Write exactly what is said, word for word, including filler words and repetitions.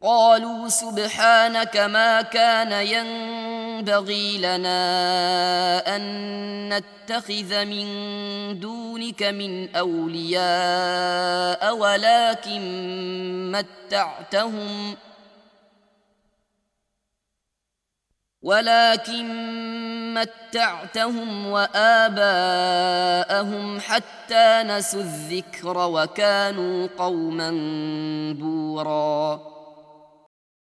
قالوا سبحانك ما كان ينبغي لنا أن نتخذ من دونك من أولياء ولكن متعتهم ولكن متعتهم وآباءهم حتى نسوا الذكر وكانوا قوما بوراً